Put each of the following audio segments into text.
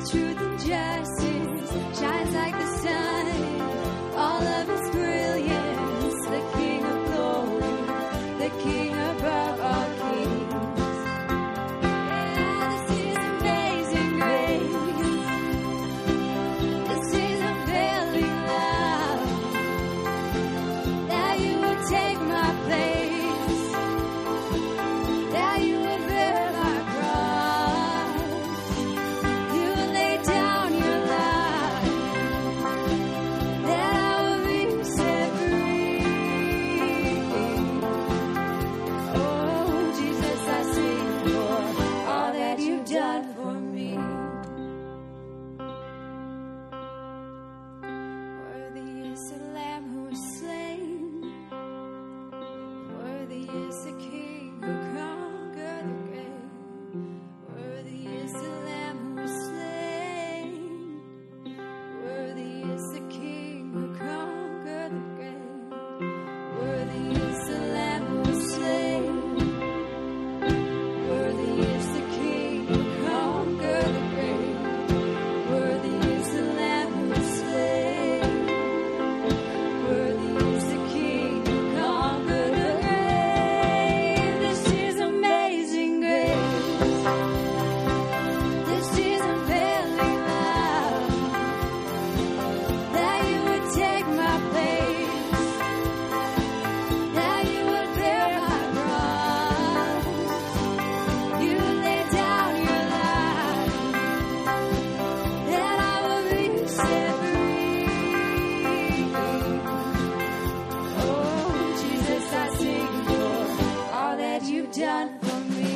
truth and justice shines like the sun. All of His brilliance, the King of glory, the King above all kings. Yeah, this is amazing grace. This is unfailing love. That you would take my place. That you would bear my cross. You would lay down your life. That I would be set free. Oh, Jesus, I sing for all that you've done for me. Worthy is the Lamb who was slain. Worthy is the King who conquered the grave. Worthy is the Lamb who was slain. Worthy is the King who conquered the grave. Worthy is the Lamb who was slain. Worthy is the King who conquered the grave. Worthy is the Lamb who was slain. Worthy is the King who conquered the grave. This is amazing grace. This is unfailing love. That you would take my place. That you would bear my cross. You would lay down your life. That I will be set free. Oh, Jesus, I sing for all that you've done for me.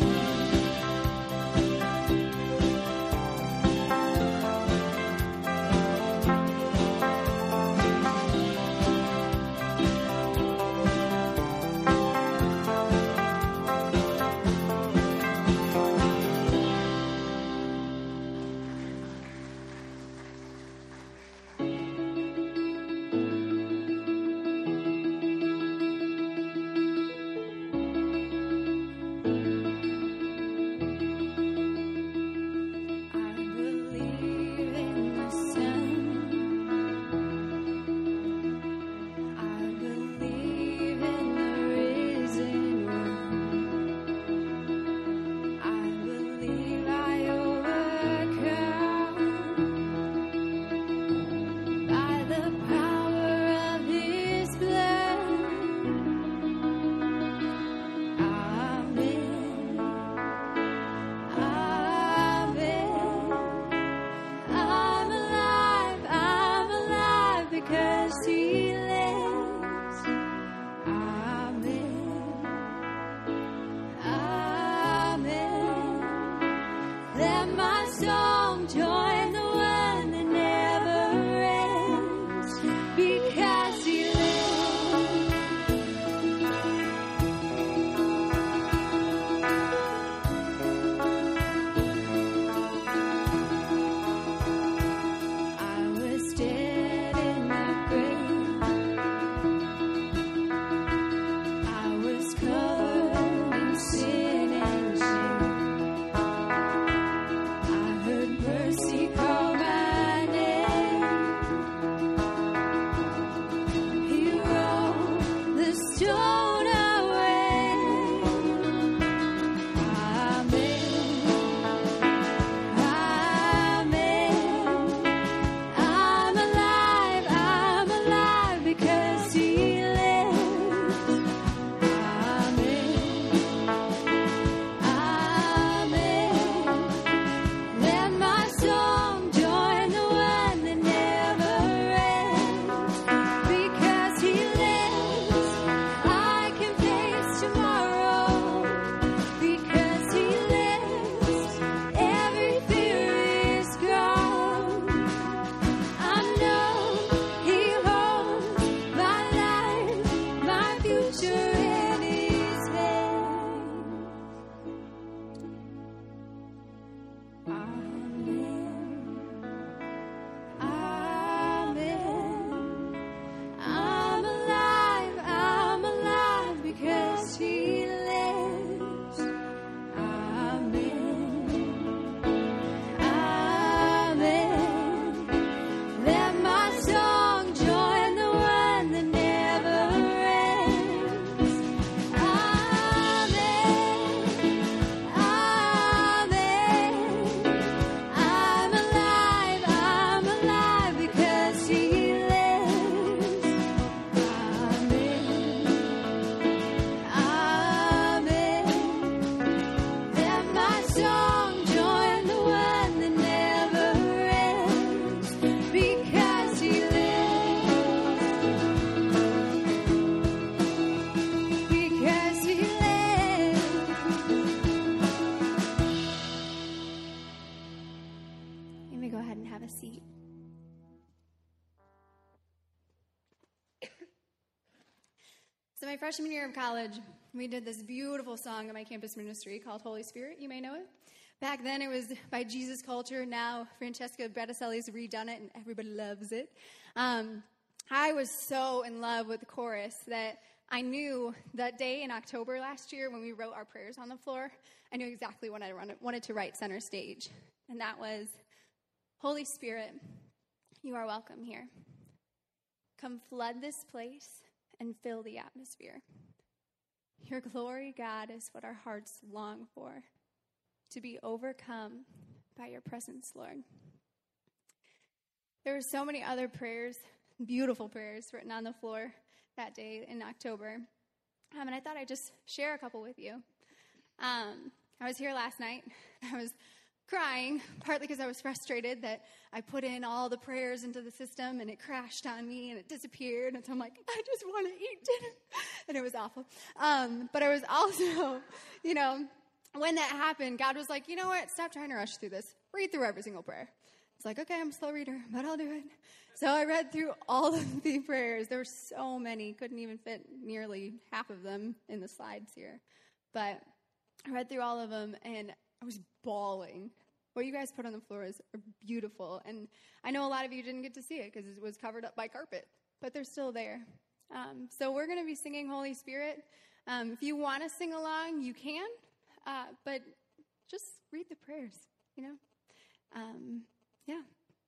I believe in the Son. I believe in the risen one. I believe I overcome by the power of His blood. Amen. Amen. I'm alive because He lives. Amen. Amen. Let my song join the one that never ends because He lives. I was dead in the grave. I was covered in sin and shame. I heard mercy call my name. He rolled the stone away. Amen. Amen. I'm alive because He lives. Amen. Amen. Let my song join the one that never ends because He lives. I can face tomorrow because He lives. Every fear is gone. I know He holds my life, my future in His hands. Amen. Amen. I'm alive because He lives. Amen. Amen. go ahead and have a seat. So my freshman year of college, we did this beautiful song in my campus ministry called Holy Spirit. You may know it. Back then, it was by Jesus Culture. Now, Francesca Battistelli's redone it, and everybody loves it. I was so in love with the chorus that I knew that day in October last year when we wrote our prayers on the floor, I knew exactly what I wanted to write center stage. And that was, Holy Spirit, you are welcome here. Come flood this place and fill the atmosphere. Your glory, God, is what our hearts long for, to be overcome by your presence, Lord. There were so many other prayers, beautiful prayers, written on the floor that day in October. And I thought I'd just share a couple with you. I was here last night. I was crying, partly because I was frustrated that I put in all the prayers into the system and it crashed on me and it disappeared. And so I'm like, I just want to eat dinner. And it was awful. But I was also, when that happened, God was like, you know what? Stop trying to rush through this. Read through every single prayer. It's like, okay, I'm a slow reader, but I'll do it. So I read through all of the prayers. There were so many. Couldn't even fit nearly half of them in the slides here. But I read through all of them, and I was bawling. What you guys put on the floor is beautiful. And I know a lot of you didn't get to see it because it was covered up by carpet, but they're still there. So we're going to be singing Holy Spirit. If you want to sing along, you can, but just read the prayers, Yeah.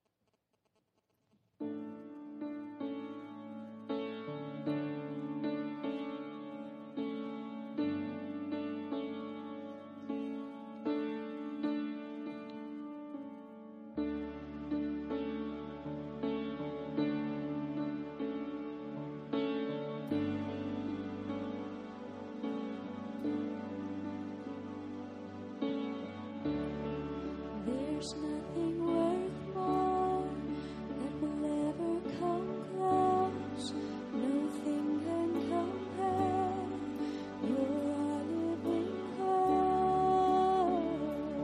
There's nothing worth more that will ever come close. Nothing can compare. You're our living hope.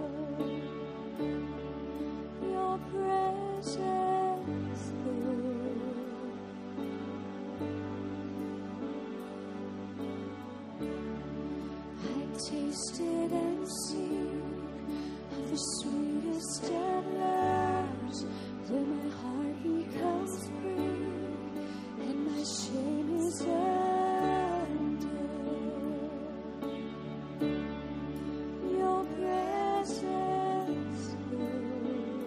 Your presence, Lord. I've tasted and seen of the sweetest of loves, where my heart becomes free and my shame is undone. Your presence, Lord.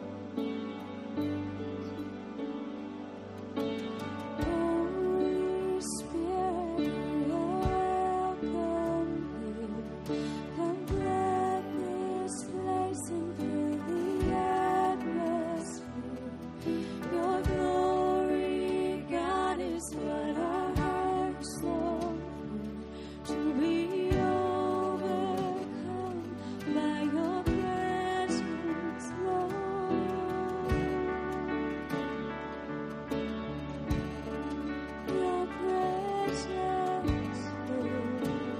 Holy Spirit, you're welcome here. Come flood this place and fill the atmosphere. Your glory, God, is what our hearts long for, to be overcome by your presence, Lord. Your presence, Lord.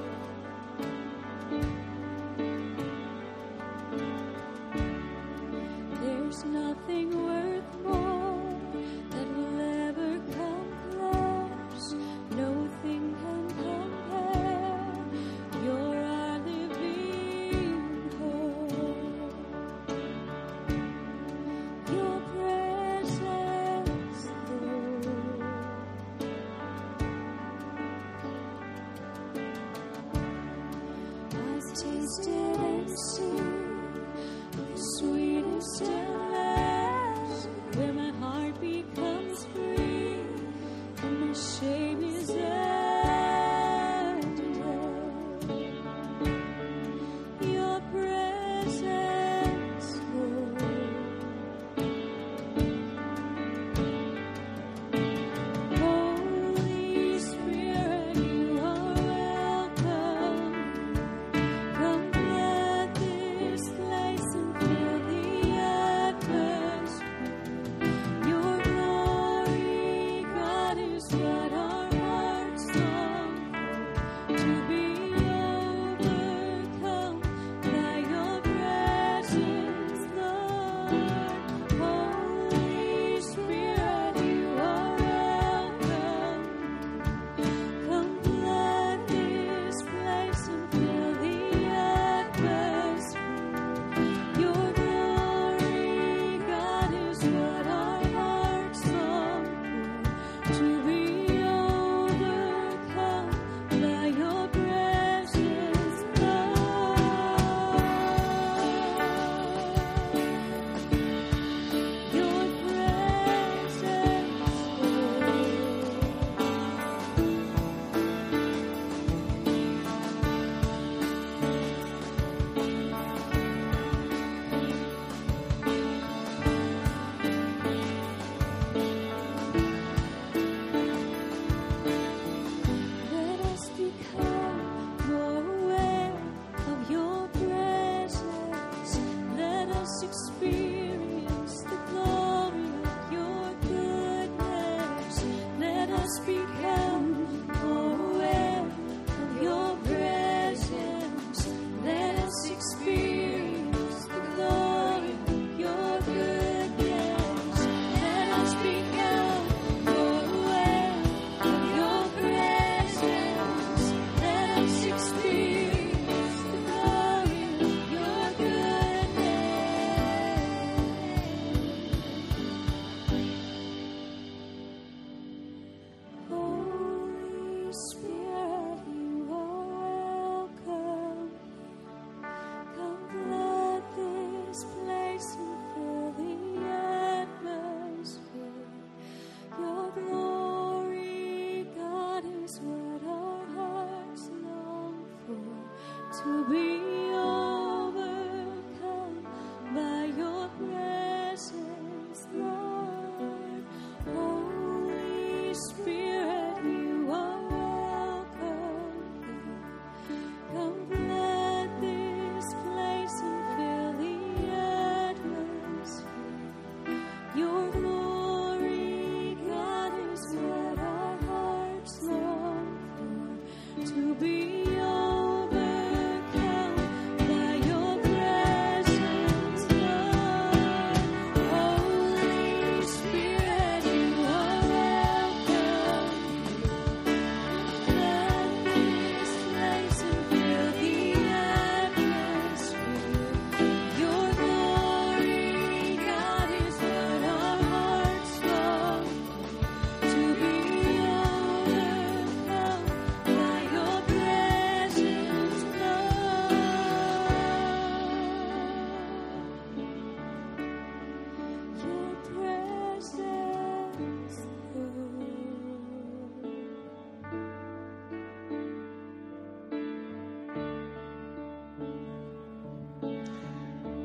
There's nothing worth more that will ever come close. Nothing can compare. You're our living hope. Your presence, Lord. I've tasted and seen the sweetest of loves, where my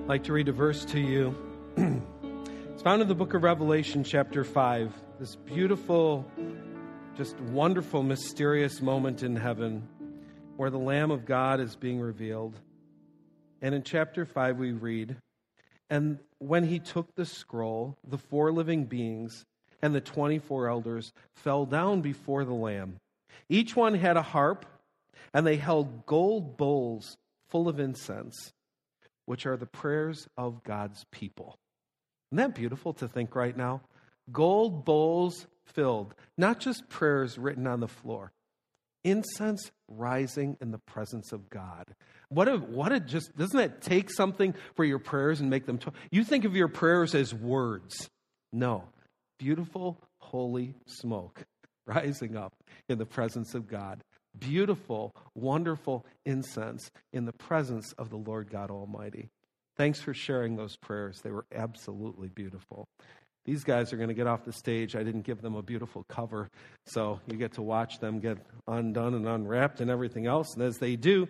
like to read a verse to you. It's found in the book of Revelation, chapter 5. This beautiful, just wonderful, mysterious moment in heaven where the Lamb of God is being revealed. And in chapter 5 we read, "And when he took the scroll, the 4 living beings and the 24 elders fell down before the Lamb. Each one had a harp, and they held gold bowls full of incense, which are the prayers of God's people." Isn't that beautiful to think right now? Gold bowls filled, not just prayers written on the floor. Incense rising in the presence of God. Doesn't that take something for your prayers and make them, you think of your prayers as words. No. Beautiful, holy smoke rising up in the presence of God. Beautiful, wonderful incense in the presence of the Lord God Almighty. Thanks for sharing those prayers. They were absolutely beautiful. These guys are going to get off the stage. I didn't give them a beautiful cover, so you get to watch them get undone and unwrapped and everything else. And as they do,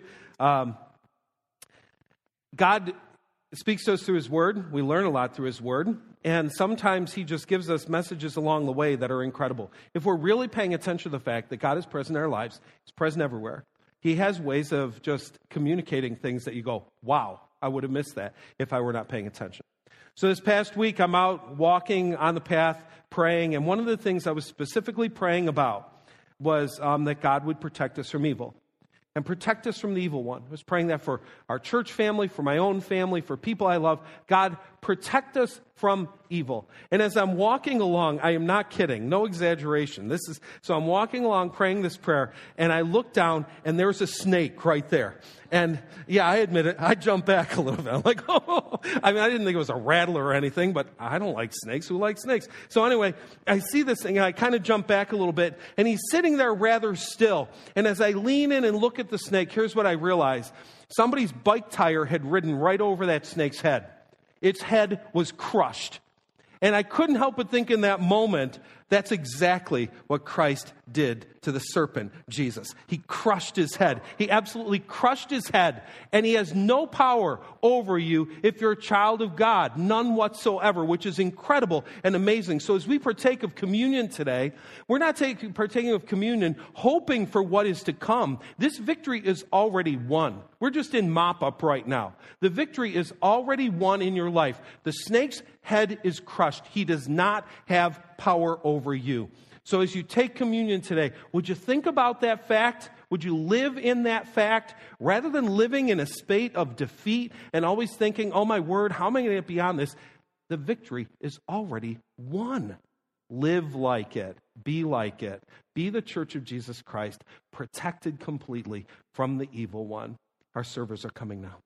God speaks to us through His Word. We learn a lot through His Word. And sometimes He just gives us messages along the way that are incredible. If we're really paying attention to the fact that God is present in our lives, He's present everywhere. He has ways of just communicating things that you go, wow, I would have missed that if I were not paying attention. So this past week, I'm out walking on the path, praying, and one of the things I was specifically praying about was that God would protect us from evil and protect us from the evil one. I was praying that for our church family, for my own family, for people I love. God, protect us from evil. And as I'm walking along, I am not kidding, no exaggeration. So I'm walking along praying this prayer, and I look down, and there's a snake right there. And yeah, I admit it, I jumped back a little bit. I'm like, oh, I didn't think it was a rattler or anything, but I don't like snakes. Who likes snakes? So anyway, I see this thing, and I kind of jump back a little bit, and he's sitting there rather still. And as I lean in and look at the snake, here's what I realize. Somebody's bike tire had ridden right over that snake's head. Its head was crushed. And I couldn't help but think in that moment, that's exactly what Christ did to the serpent, Jesus. He crushed his head. He absolutely crushed his head. And he has no power over you if you're a child of God. None whatsoever, which is incredible and amazing. So as we partake of communion today, we're not partaking of communion hoping for what is to come. This victory is already won. We're just in mop-up right now. The victory is already won in your life. The snake's head is crushed. He does not have power over you. So as you take communion today, would you think about that fact? Would you live in that fact rather than living in a state of defeat and always thinking, oh my word, how am I going to get beyond this? The victory is already won. Live like it. Be like it. Be the church of Jesus Christ, protected completely from the evil one. Our servers are coming now.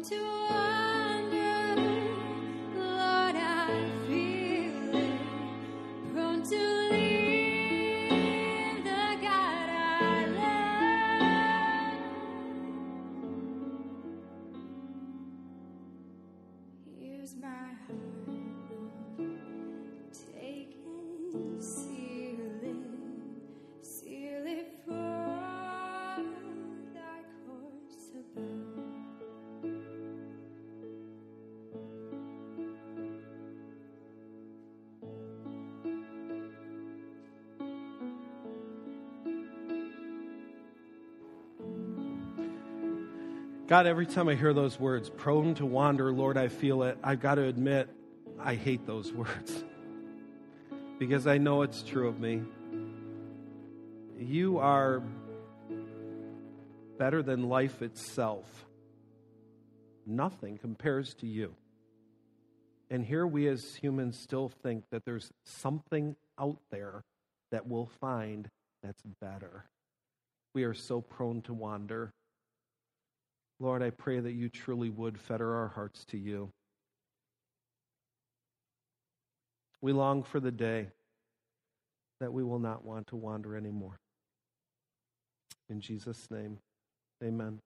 to wander, Lord, I feel it. Prone to leave the God I love. Here's my heart, Lord. Take and seal it for thy course above. God, every time I hear those words, prone to wander, Lord, I feel it, I've got to admit, I hate those words. Because I know it's true of me. You are better than life itself. Nothing compares to you. And here we as humans still think that there's something out there that we'll find that's better. We are so prone to wander. Lord, I pray that you truly would fetter our hearts to you. We long for the day that we will not want to wander anymore. In Jesus' name, amen.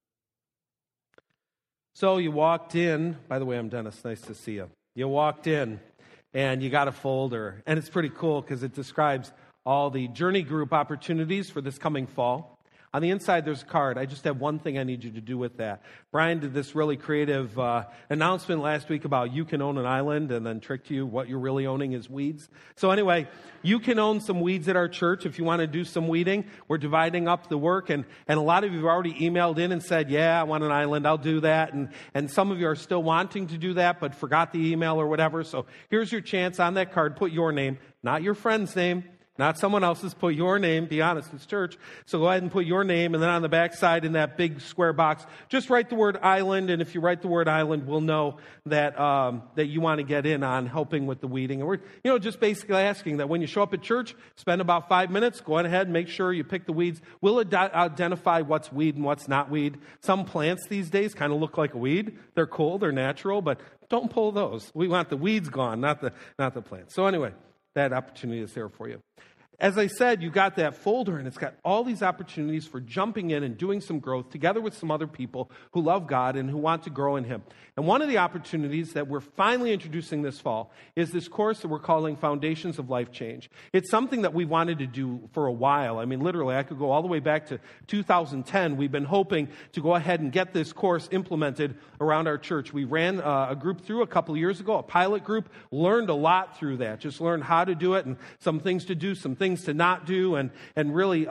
So you walked in. By the way, I'm Dennis. Nice to see you. You walked in, and you got a folder. And it's pretty cool because it describes all the Journey Group opportunities for this coming fall. On the inside, there's a card. I just have one thing I need you to do with that. Brian did this really creative announcement last week about you can own an island, and then tricked you what you're really owning is weeds. So anyway, you can own some weeds at our church if you want to do some weeding. We're dividing up the work, and a lot of you have already emailed in and said, yeah, I want an island, I'll do that. And some of you are still wanting to do that, but forgot the email or whatever. So here's your chance on that card. Put your name, not your friend's name. Not someone else's. Put your name. Be honest, it's church. So go ahead and put your name. And then on the back side in that big square box, just write the word island. And if you write the word island, we'll know that that you want to get in on helping with the weeding. And we're just basically asking that when you show up at church, spend about 5 minutes. Go on ahead and make sure you pick the weeds. We'll identify what's weed and what's not weed. Some plants these days kind of look like a weed. They're cool. They're natural. But don't pull those. We want the weeds gone, not the plants. So anyway, that opportunity is there for you. As I said, you got that folder, and it's got all these opportunities for jumping in and doing some growth together with some other people who love God and who want to grow in Him. And one of the opportunities that we're finally introducing this fall is this course that we're calling Foundations of Life Change. It's something that we wanted to do for a while. I mean, literally, I could go all the way back to 2010. We've been hoping to go ahead and get this course implemented around our church. We ran a group through a couple of years ago, a pilot group, learned a lot through that, just learned how to do it and some things to do, some things to not do, and really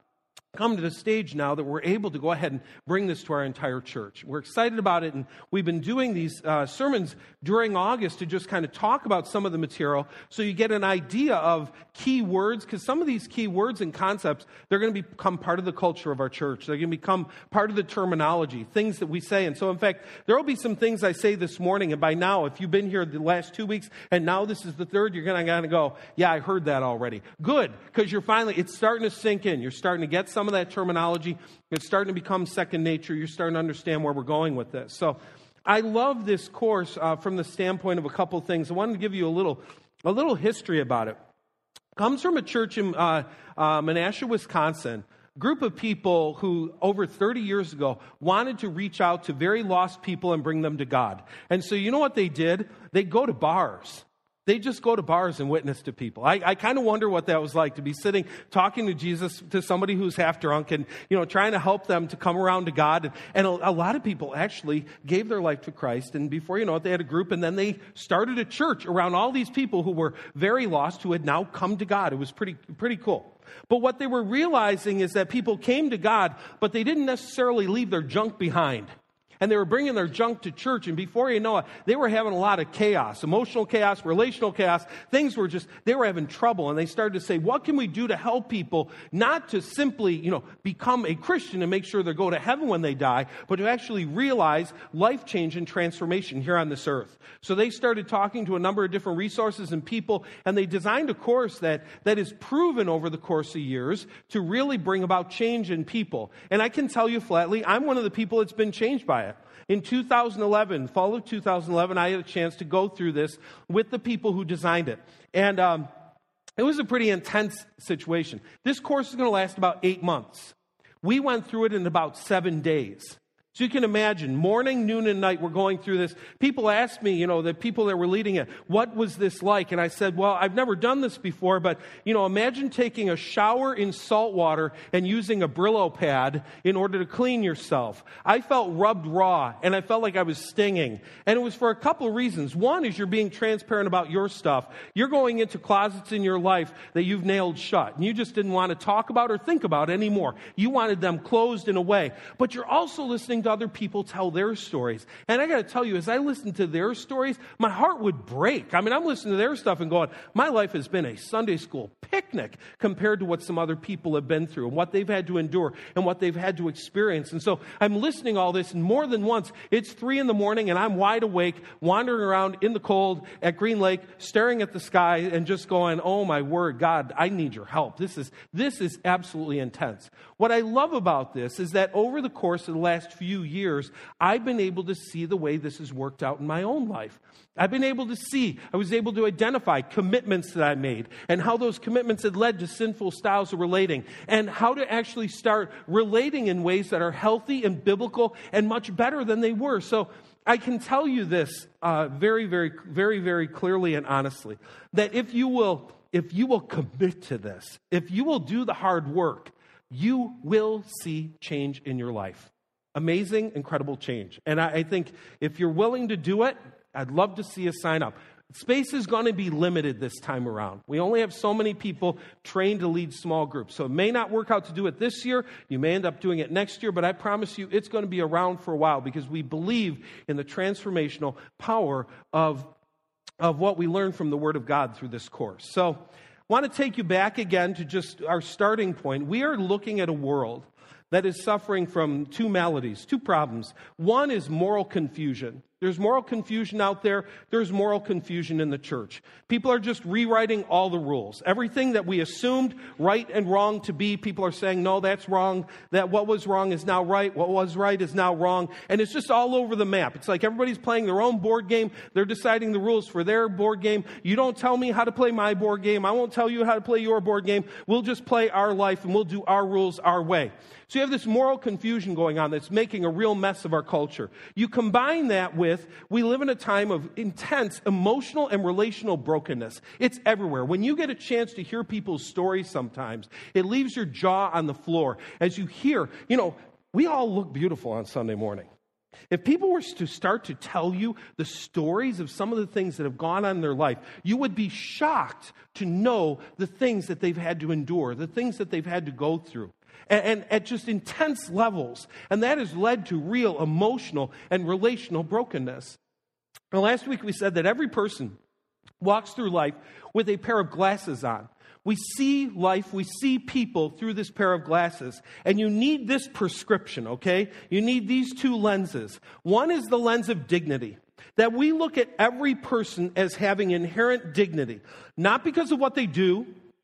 come to the stage now that we're able to go ahead and bring this to our entire church. We're excited about it, and we've been doing these sermons during August to just kind of talk about some of the material so you get an idea of key words, because some of these key words and concepts, they're going to become part of the culture of our church. They're going to become part of the terminology, things that we say. And so, in fact, there will be some things I say this morning, and by now, if you've been here the last 2 weeks, and now this is the third, you're going to go, yeah, I heard that already. Good, because it's starting to sink in. You're starting to get some of that terminology. It's starting to become second nature. You're starting to understand where we're going with this. So I love this course from the standpoint of a couple things. I wanted to give you a little history about it. It comes from a church in Menasha, Wisconsin. Group of people who over 30 years ago wanted to reach out to very lost people and bring them to God. And so you know what they did? They go to bars. They just go to bars and witness to people. I kind of wonder what that was like to be sitting, talking to Jesus, to somebody who's half drunk and, trying to help them to come around to God. And a lot of people actually gave their life to Christ. And before you know it, they had a group, and then they started a church around all these people who were very lost, who had now come to God. It was pretty cool. But what they were realizing is that people came to God, but they didn't necessarily leave their junk behind. And they were bringing their junk to church, and before you know it, they were having a lot of chaos, emotional chaos, relational chaos. They were having trouble, and they started to say, what can we do to help people not to simply, become a Christian and make sure they go to heaven when they die, but to actually realize life change and transformation here on this earth. So they started talking to a number of different resources and people, and they designed a course that is proven over the course of years to really bring about change in people. And I can tell you flatly, I'm one of the people that's been changed by it. by it. In 2011, fall of 2011, I had a chance to go through this with the people who designed it. And it was a pretty intense situation. This course is going to last about 8 months. We went through it in about 7 days. So you can imagine, morning, noon, and night, we're going through this. People asked me, the people that were leading it, what was this like? And I said, well, I've never done this before, but, imagine taking a shower in salt water and using a Brillo pad in order to clean yourself. I felt rubbed raw, and I felt like I was stinging. And it was for a couple of reasons. One is you're being transparent about your stuff. You're going into closets in your life that you've nailed shut, and you just didn't want to talk about or think about anymore. You wanted them closed in a way. But you're also listening to other people tell their stories. And I got to tell you, as I listened to their stories, my heart would break. I mean, I'm listening to their stuff and going, my life has been a Sunday school picnic compared to what some other people have been through and what they've had to endure and what they've had to experience. And so I'm listening to all this, and more than once, it's 3 a.m. and I'm wide awake, wandering around in the cold at Green Lake, staring at the sky and just going, oh my word, God, I need your help. This is absolutely intense. What I love about this is that over the course of the last few years, I've been able to see the way this has worked out in my own life. I was able to identify commitments that I made and how those commitments had led to sinful styles of relating and how to actually start relating in ways that are healthy and biblical and much better than they were. So I can tell you this very, very, very, very clearly and honestly, that if you will commit to this, if you will do the hard work, you will see change in your life. Amazing, incredible change. And I think if you're willing to do it, I'd love to see you sign up. Space is going to be limited this time around. We only have so many people trained to lead small groups. So it may not work out to do it this year. You may end up doing it next year, but I promise you it's going to be around for a while because we believe in the transformational power of what we learn from the Word of God through this course. So I want to take you back again to just our starting point. We are looking at a world that is suffering from 2 maladies, 2 problems. One is moral confusion. There's moral confusion out there. There's moral confusion in the church. People are just rewriting all the rules. Everything that we assumed right and wrong to be, people are saying, no, that's wrong. That what was wrong is now right. What was right is now wrong. And it's just all over the map. It's like everybody's playing their own board game. They're deciding the rules for their board game. You don't tell me how to play my board game. I won't tell you how to play your board game. We'll just play our life and we'll do our rules our way. So you have this moral confusion going on that's making a real mess of our culture. You combine that with, we live in a time of intense emotional and relational brokenness. It's everywhere. When you get a chance to hear people's stories sometimes, it leaves your jaw on the floor as you hear, we all look beautiful on Sunday morning. If people were to start to tell you the stories of some of the things that have gone on in their life, you would be shocked to know the things that they've had to endure, the things that they've had to go through. And at just intense levels. And that has led to real emotional and relational brokenness. Now, last week we said that every person walks through life with a pair of glasses on. We see life, we see people through this pair of glasses. And you need this prescription, okay? You need these 2 lenses. One is the lens of dignity. That we look at every person as having inherent dignity. Not because of what they do,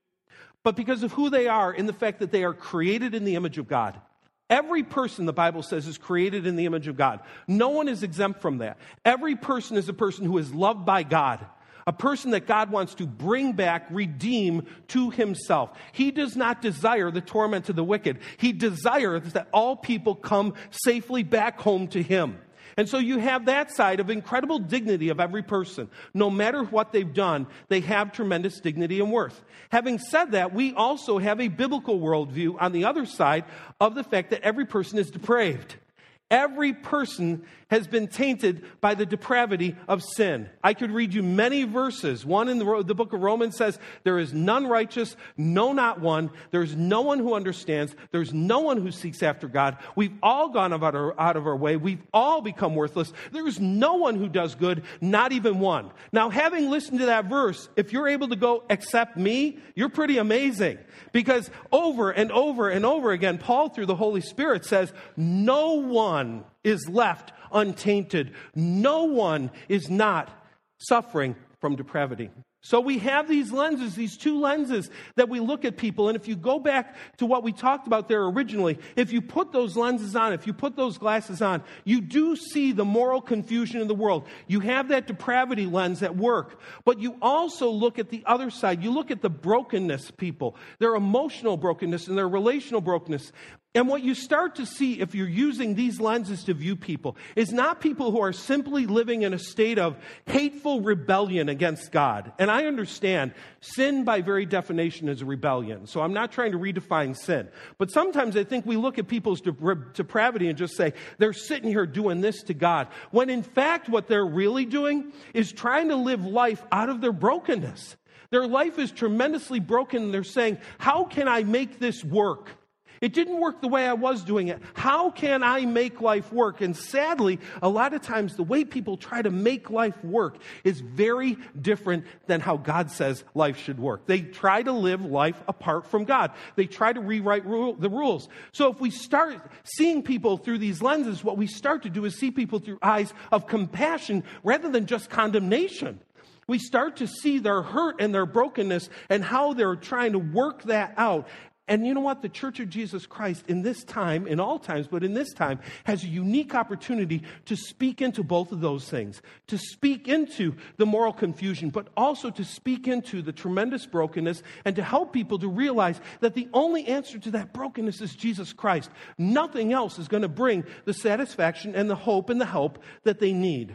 but because of who they are in the fact that they are created in the image of God. Every person, the Bible says, is created in the image of God. No one is exempt from that. Every person is a person who is loved by God. A person that God wants to bring back, redeem to himself. He does not desire the torment of the wicked. He desires that all people come safely back home to him. And so you have that side of incredible dignity of every person. No matter what they've done, they have tremendous dignity and worth. Having said that, we also have a biblical worldview on the other side of the fact that every person is depraved. Every person has been tainted by the depravity of sin. I could read you many verses. One in the book of Romans says, there is none righteous, no, not one. There's no one who understands. There's no one who seeks after God. We've all gone out of our way. We've all become worthless. There is no one who does good, not even one. Now, having listened to that verse, if you're able to go, except me, you're pretty amazing. Because over and over and over again, Paul, through the Holy Spirit, says, no one is left untainted. No one is not suffering from depravity. So we have these lenses, these two lenses that we look at people. And if you go back to what we talked about there originally, if you put those lenses on, if you put those glasses on, you do see the moral confusion in the world. You have that depravity lens at work. But you also look at the other side. You look at the brokenness people, their emotional brokenness and their relational brokenness. And what you start to see if you're using these lenses to view people is not people who are simply living in a state of hateful rebellion against God. And I understand sin by very definition is a rebellion. So I'm not trying to redefine sin. But sometimes I think we look at people's depravity and just say, they're sitting here doing this to God. When in fact what they're really doing is trying to live life out of their brokenness. Their life is tremendously broken and they're saying, how can I make this work? It didn't work the way I was doing it. How can I make life work? And sadly, a lot of times the way people try to make life work is very different than how God says life should work. They try to live life apart from God. They try to rewrite the rules. So if we start seeing people through these lenses, what we start to do is see people through eyes of compassion rather than just condemnation. We start to see their hurt and their brokenness and how they're trying to work that out. And you know what? The Church of Jesus Christ in this time, in all times, but in this time, has a unique opportunity to speak into both of those things. To speak into the moral confusion, but also to speak into the tremendous brokenness and to help people to realize that the only answer to that brokenness is Jesus Christ. Nothing else is going to bring the satisfaction and the hope and the help that they need.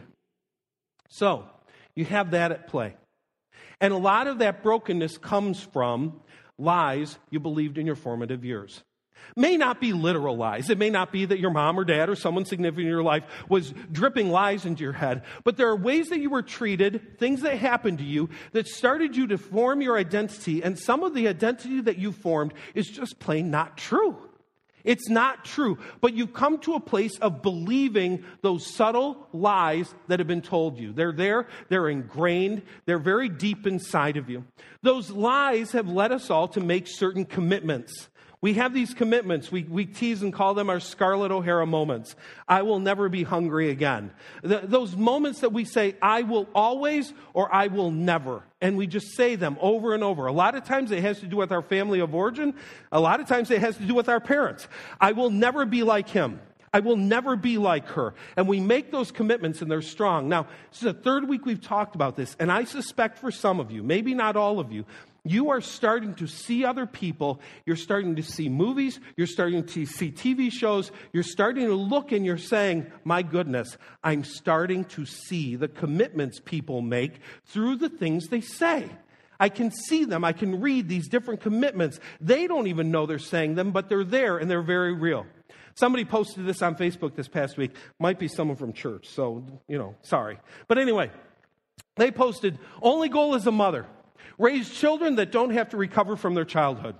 So, you have that at play. And a lot of that brokenness comes from lies you believed in your formative years. May not be literal lies. It may not be that your mom or dad or someone significant in your life was dripping lies into your head. But there are ways that you were treated, things that happened to you that started you to form your identity. And some of the identity that you formed is just plain not true. It's not true. But you come to a place of believing those subtle lies that have been told you. They're there. They're ingrained. They're very deep inside of you. Those lies have led us all to make certain commitments. We have these commitments. We tease and call them our Scarlett O'Hara moments. I will never be hungry again. Those moments that we say, I will always or I will never. And we just say them over and over. A lot of times it has to do with our family of origin. A lot of times it has to do with our parents. I will never be like him. I will never be like her. And we make those commitments and they're strong. Now, this is the third week we've talked about this. And I suspect for some of you, maybe not all of you, you are starting to see other people. You're starting to see movies. You're starting to see TV shows. You're starting to look and you're saying, my goodness, I'm starting to see the commitments people make through the things they say. I can see them. I can read these different commitments. They don't even know they're saying them, but they're there and they're very real. Somebody posted this on Facebook this past week. Might be someone from church, so, sorry. But anyway, they posted, only goal as a mother, raise children that don't have to recover from their childhood.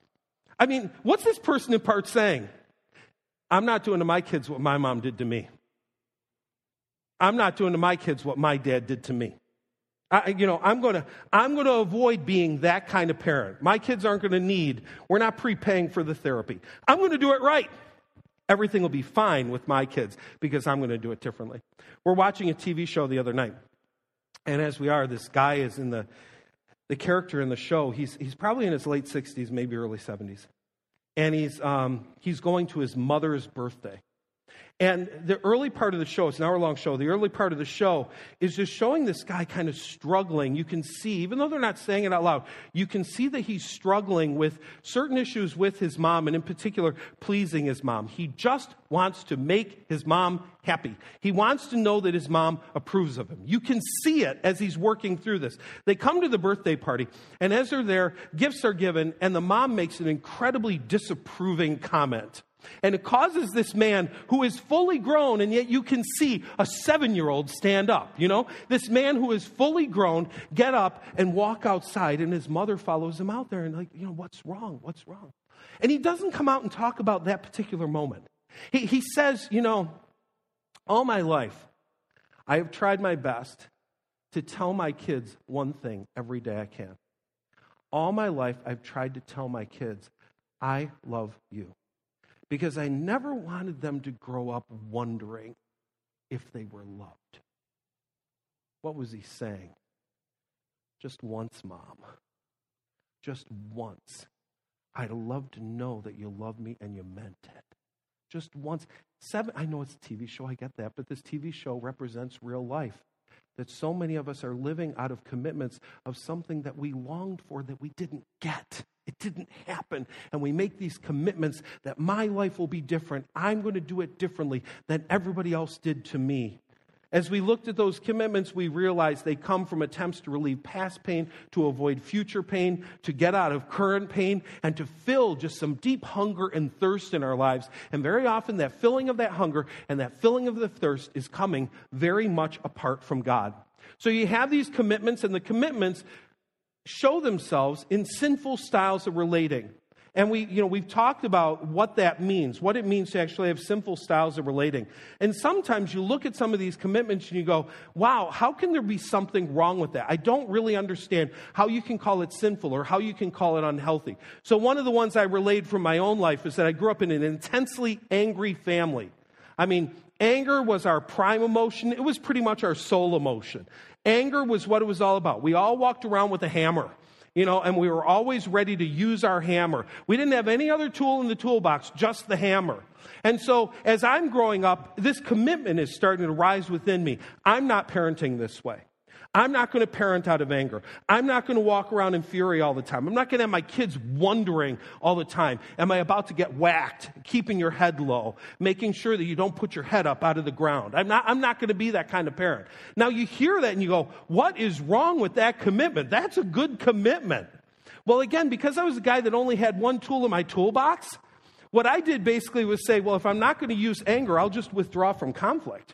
I mean, what's this person in part saying? I'm not doing to my kids what my mom did to me. I'm not doing to my kids what my dad did to me. I'm going to avoid being that kind of parent. My kids aren't going to need, we're not prepaying for the therapy. I'm going to do it right. Everything will be fine with my kids because I'm going to do it differently. We're watching a TV show the other night. And as we are, this guy is in the character in the show. He's probably in his late 60s, maybe early 70s. And he's going to his mother's birthday. And the early part of the show, it's an hour-long show, the early part of the show is just showing this guy kind of struggling. You can see, even though they're not saying it out loud, you can see that he's struggling with certain issues with his mom, and in particular, pleasing his mom. He just wants to make his mom happy. He wants to know that his mom approves of him. You can see it as he's working through this. They come to the birthday party, and as they're there, gifts are given, and the mom makes an incredibly disapproving comment. And it causes this man who is fully grown, and yet you can see a 7-year-old stand up, This man who is fully grown, get up and walk outside, and his mother follows him out there and what's wrong? What's wrong? And he doesn't come out and talk about that particular moment. He says, all my life, I have tried my best to tell my kids one thing every day I can. All my life, I've tried to tell my kids, I love you. Because I never wanted them to grow up wondering if they were loved. What was he saying? Just once, Mom. Just once. I'd love to know that you love me and you meant it. Just once. I know it's a TV show, I get that, but this TV show represents real life. That so many of us are living out of commitments of something that we longed for that we didn't get. It didn't happen. And we make these commitments that my life will be different. I'm going to do it differently than everybody else did to me. As we looked at those commitments, we realized they come from attempts to relieve past pain, to avoid future pain, to get out of current pain, and to fill just some deep hunger and thirst in our lives. And very often that filling of that hunger and that filling of the thirst is coming very much apart from God. So you have these commitments, and the commitments show themselves in sinful styles of relating. And we've talked about what that means, what it means to actually have sinful styles of relating. And sometimes you look at some of these commitments and you go, wow, how can there be something wrong with that? I don't really understand how you can call it sinful or how you can call it unhealthy. So one of the ones I relayed from my own life is that I grew up in an intensely angry family. I mean, anger was our prime emotion. It was pretty much our sole emotion. Anger was what it was all about. We all walked around with a hammer. And we were always ready to use our hammer. We didn't have any other tool in the toolbox, just the hammer. And so as I'm growing up, this commitment is starting to rise within me. I'm not parenting this way. I'm not going to parent out of anger. I'm not going to walk around in fury all the time. I'm not going to have my kids wondering all the time, am I about to get whacked? Keeping your head low, making sure that you don't put your head up out of the ground. I'm not going to be that kind of parent. Now you hear that and you go, what is wrong with that commitment? That's a good commitment. Well, again, because I was a guy that only had one tool in my toolbox, what I did basically was say, well, if I'm not going to use anger, I'll just withdraw from conflict.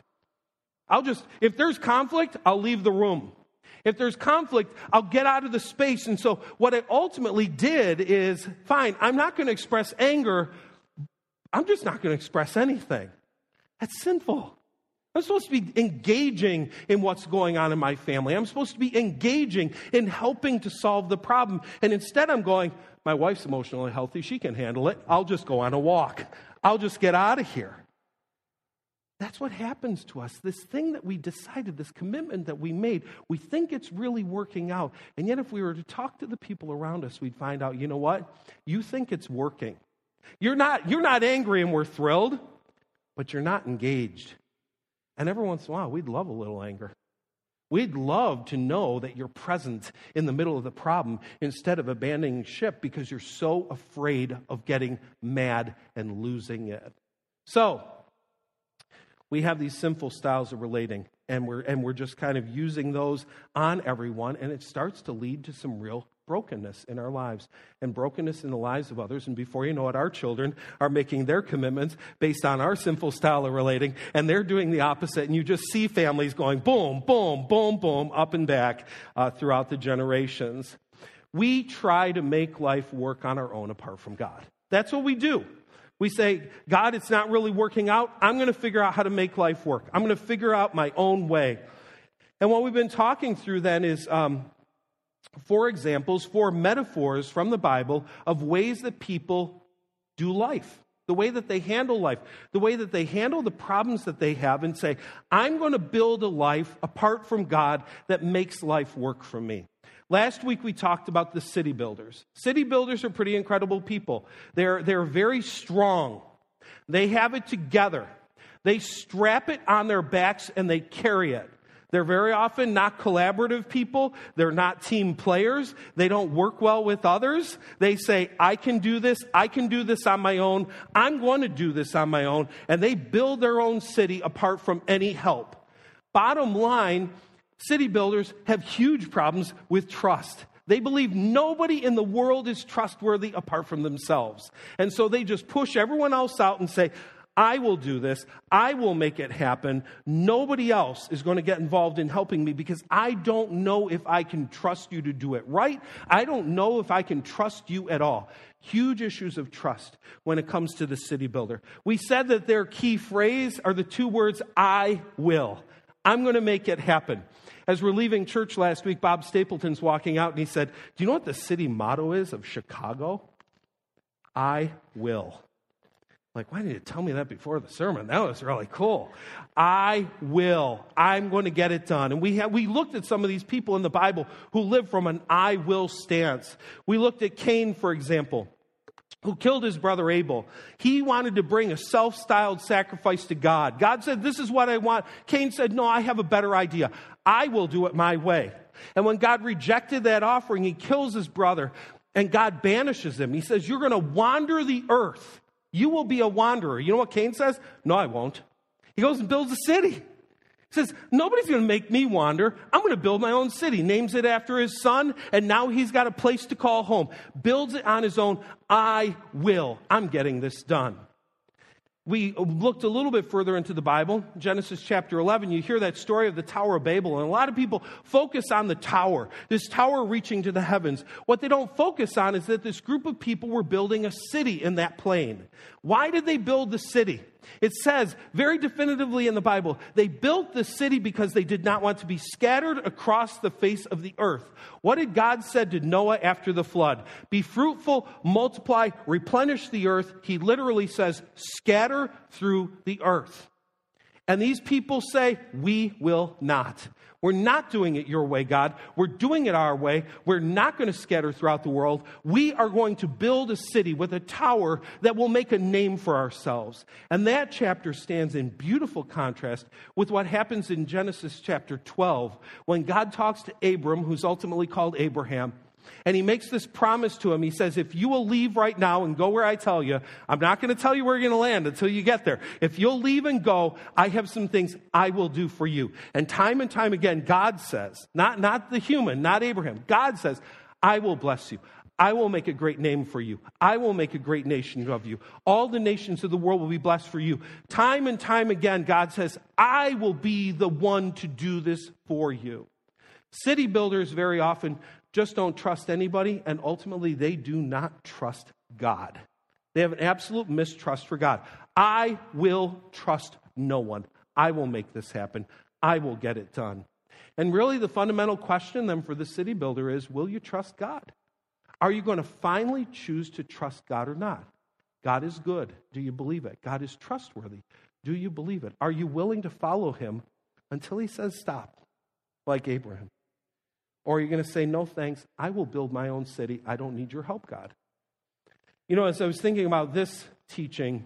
If there's conflict, I'll leave the room. If there's conflict, I'll get out of the space. And so what I ultimately did is, fine, I'm not going to express anger. I'm just not going to express anything. That's sinful. I'm supposed to be engaging in what's going on in my family. I'm supposed to be engaging in helping to solve the problem. And instead I'm going, my wife's emotionally healthy. She can handle it. I'll just go on a walk. I'll just get out of here. That's what happens to us. This thing that we decided, this commitment that we made, we think it's really working out. And yet if we were to talk to the people around us, we'd find out, you know what? You think it's working. You're not angry and we're thrilled, but you're not engaged. And every once in a while, we'd love a little anger. We'd love to know that you're present in the middle of the problem instead of abandoning ship because you're so afraid of getting mad and losing it. So, we have these sinful styles of relating, and we're just kind of using those on everyone, and it starts to lead to some real brokenness in our lives and brokenness in the lives of others. And before you know it, our children are making their commitments based on our sinful style of relating, and they're doing the opposite. And you just see families going boom, boom, boom, boom, up and back throughout the generations. We try to make life work on our own apart from God. That's what we do. We say, God, it's not really working out. I'm going to figure out how to make life work. I'm going to figure out my own way. And what we've been talking through then is 4 examples, 4 metaphors from the Bible of ways that people do life, the way that they handle life, the way that they handle the problems that they have and say, I'm going to build a life apart from God that makes life work for me. Last week we talked about the city builders. City builders are pretty incredible people. They're very strong. They have it together. They strap it on their backs and they carry it. They're very often not collaborative people. They're not team players. They don't work well with others. They say, I can do this. I can do this on my own. I'm going to do this on my own. And they build their own city apart from any help. Bottom line, city builders have huge problems with trust. They believe nobody in the world is trustworthy apart from themselves. And so they just push everyone else out and say, I will do this. I will make it happen. Nobody else is going to get involved in helping me because I don't know if I can trust you to do it right. I don't know if I can trust you at all. Huge issues of trust when it comes to the city builder. We said that their key phrase are the 2 words, I will. I'm going to make it happen. As we're leaving church last week, Bob Stapleton's walking out and he said, do you know what the city motto is of Chicago? I will. Like, why didn't you tell me that before the sermon? That was really cool. I will. I'm going to get it done. And we looked at some of these people in the Bible who live from an I will stance. We looked at Cain, for example, who killed his brother Abel. He wanted to bring a self-styled sacrifice to God. God said, this is what I want. Cain said, no, I have a better idea. I will do it my way. And when God rejected that offering, he kills his brother, and God banishes him. He says, you're going to wander the earth. You will be a wanderer. You know what Cain says? No, I won't. He goes and builds a city. He says, nobody's going to make me wander. I'm going to build my own city. Names it after his son, and now he's got a place to call home. Builds it on his own. I will. I'm getting this done. We looked a little bit further into the Bible, Genesis chapter 11. You hear that story of the Tower of Babel, and a lot of people focus on the tower, this tower reaching to the heavens. What they don't focus on is that this group of people were building a city in that plain. Why did they build the city? It says very definitively in the Bible, they built the city because they did not want to be scattered across the face of the earth. What did God said to Noah after the flood? Be fruitful, multiply, replenish the earth. He literally says, scatter through the earth. And these people say, we will not. We're not doing it your way, God. We're doing it our way. We're not going to scatter throughout the world. We are going to build a city with a tower that will make a name for ourselves. And that chapter stands in beautiful contrast with what happens in Genesis chapter 12, when God talks to Abram, who's ultimately called Abraham. And he makes this promise to him. He says, if you will leave right now and go where I tell you, I'm not going to tell you where you're going to land until you get there. If you'll leave and go, I have some things I will do for you. And time again, God says, not the human, not Abraham. God says, I will bless you. I will make a great name for you. I will make a great nation of you. All the nations of the world will be blessed for you. Time and time again, God says, I will be the one to do this for you. City builders very often just don't trust anybody, and ultimately they do not trust God. They have an absolute mistrust for God. I will trust no one. I will make this happen. I will get it done. And really the fundamental question then for the city builder is, will you trust God? Are you going to finally choose to trust God or not? God is good. Do you believe it? God is trustworthy. Do you believe it? Are you willing to follow him until he says stop, like Abraham? Or are you going to say, no thanks, I will build my own city. I don't need your help, God. You know, as I was thinking about this teaching,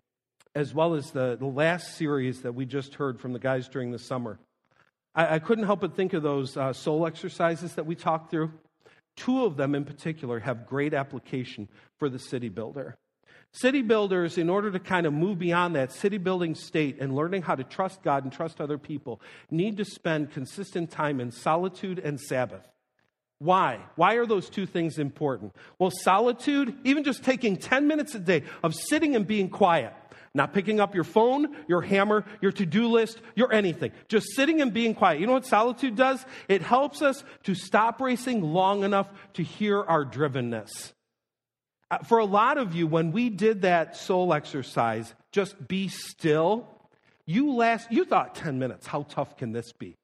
as well as the last series that we just heard from the guys during the summer, I couldn't help but think of those soul exercises that we talked through. Two of them in particular have great application for the city builder. City builders, in order to kind of move beyond that city building state and learning how to trust God and trust other people, need to spend consistent time in solitude and Sabbath. Why? Why are those two things important? Well, solitude, even just taking 10 minutes a day of sitting and being quiet, not picking up your phone, your hammer, your to-do list, your anything. Just sitting and being quiet. You know what solitude does? It helps us to stop racing long enough to hear our drivenness. For a lot of you, when we did that soul exercise, just be still, you thought 10 minutes, how tough can this be?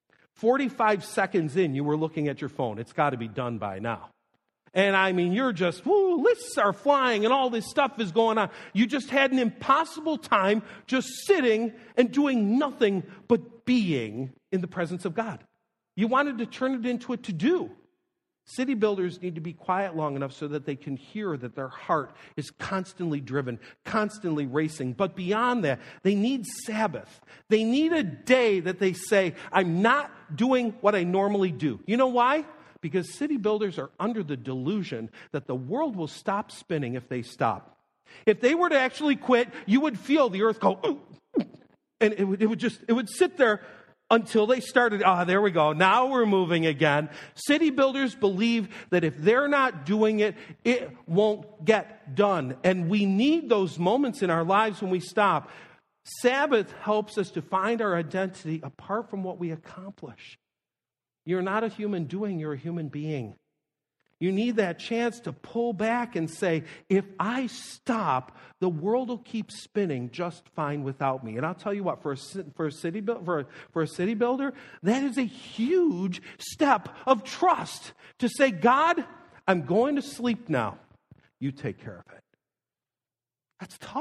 45 seconds in, you were looking at your phone. It's got to be done by now. And I mean, you're just, lists are flying and all this stuff is going on. You just had an impossible time just sitting and doing nothing but being in the presence of God. You wanted to turn it into a to-do. City builders need to be quiet long enough so that they can hear that their heart is constantly driven, constantly racing. But beyond that, they need Sabbath. They need a day that they say, I'm not doing what I normally do. You know why? Because city builders are under the delusion that the world will stop spinning if they stop. If they were to actually quit, you would feel the earth go, ooh, and it would sit there until they started, there we go, now we're moving again. City builders believe that if they're not doing it, it won't get done. And we need those moments in our lives when we stop. Sabbath helps us to find our identity apart from what we accomplish. You're not a human doing, you're a human being. You need that chance to pull back and say, if I stop, the world will keep spinning just fine without me. And I'll tell you what, for a city builder, that is a huge step of trust to say, God, I'm going to sleep now. You take care of it. That's tough.